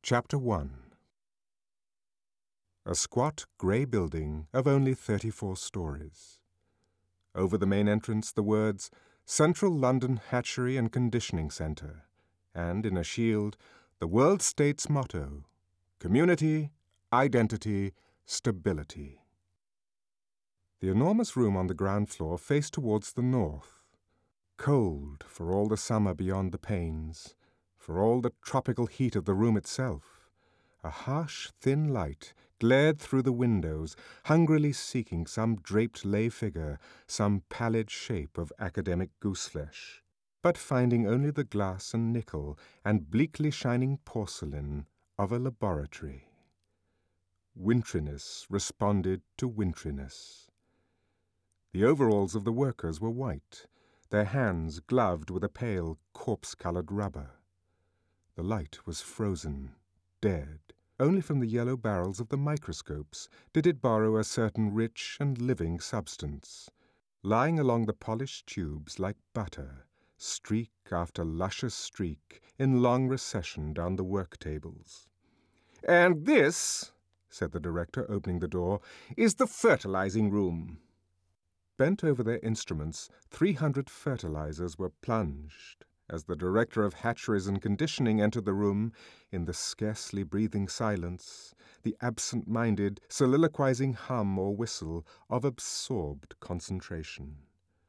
Chapter 1. A squat grey building of only 34 stories. Over the main entrance the words Central London Hatchery and Conditioning Centre, and in a shield the World State's motto, Community, Identity, Stability. The enormous room on the ground floor faced towards the north, cold for all the summer beyond the panes, for all the tropical heat of the room itself. A harsh, thin light glared through the windows, hungrily seeking some draped lay figure, some pallid shape of academic gooseflesh, but finding only the glass and nickel and bleakly shining porcelain of a laboratory. Wintriness responded to wintriness. The overalls of the workers were white, their hands gloved with a pale, corpse-colored rubber. The light was frozen, dead. Only from the yellow barrels of the microscopes did it borrow a certain rich and living substance, lying along the polished tubes like butter, streak after luscious streak, in long recession down the work tables. "And this," said the director, opening the door, "is the fertilizing room." Bent over their instruments, 300 fertilizers were plunged. As the director of hatcheries and conditioning entered the room, in the scarcely breathing silence, the absent-minded, soliloquizing hum or whistle of absorbed concentration.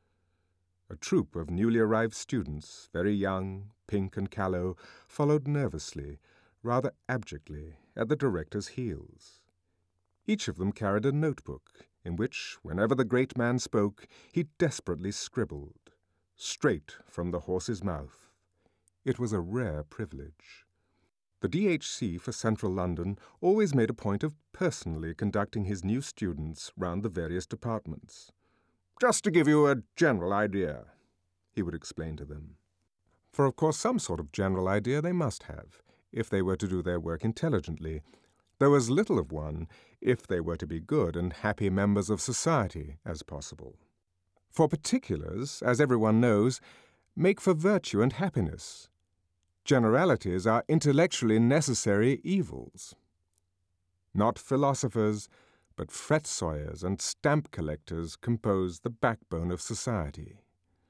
A troop of newly arrived students, very young, pink and callow, followed nervously, rather abjectly, at the director's heels. Each of them carried a notebook, in which, whenever the great man spoke, he desperately scribbled. Straight from the horse's mouth. It was a rare privilege. The DHC for Central London always made a point of personally conducting his new students round the various departments. "Just to give you a general idea," he would explain to them. For of course some sort of general idea they must have, if they were to do their work intelligently, though as little of one, if they were to be good and happy members of society, as possible. For particulars, as everyone knows, make for virtue and happiness. Generalities are intellectually necessary evils. Not philosophers, but fret-sawyers and stamp collectors compose the backbone of society.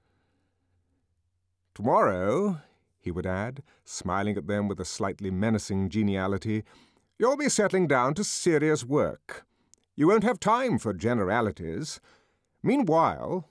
"Tomorrow," he would add, smiling at them with a slightly menacing geniality, "you'll be settling down to serious work. You won't have time for generalities. Meanwhile,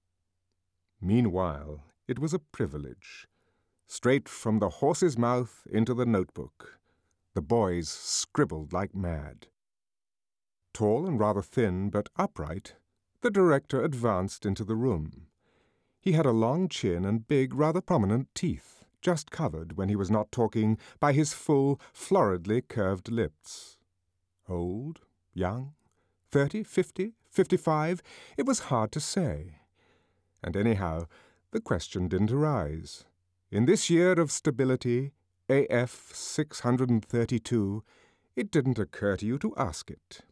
it was a privilege. Straight from the horse's mouth into the notebook. The boys scribbled like mad. Tall and rather thin, but upright, the director advanced into the room. He had a long chin and big, rather prominent teeth, just covered, when he was not talking, by his full, floridly curved lips. Old, young, 30, 50, 55, it was hard to say. And anyhow, the question didn't arise. In this year of stability, AF 632, it didn't occur to you to ask it.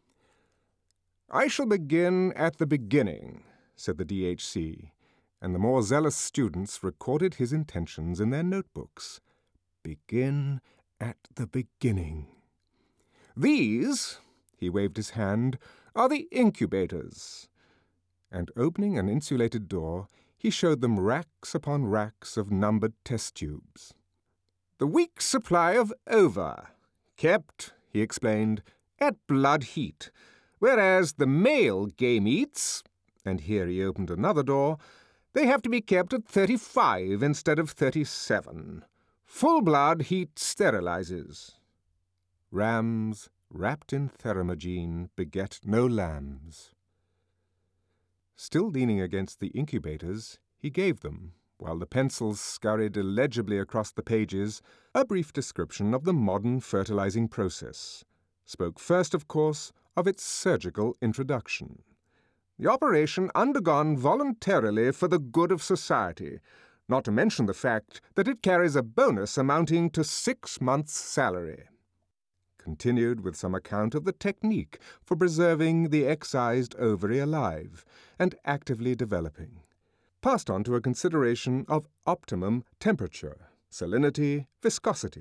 "I shall begin at the beginning," said the DHC, and the more zealous students recorded his intentions in their notebooks. Begin at the beginning. "These," he waved his hand, "are the incubators." And opening an insulated door, he showed them racks upon racks of numbered test tubes. "The week's supply of ova, kept," he explained, "at blood heat, whereas the male gametes," and here he opened another door, "they have to be kept at 35 instead of 37. Full blood heat sterilizes. Rams wrapped in theramagene beget no lambs." Still leaning against the incubators, he gave them, while the pencils scurried illegibly across the pages, a brief description of the modern fertilizing process. Spoke first, of course, of its surgical introduction. "The operation undergone voluntarily for the good of society, not to mention the fact that it carries a bonus amounting to 6 months' salary." Continued with some account of the technique for preserving the excised ovary alive and actively developing. Passed on to a consideration of optimum temperature, salinity, viscosity.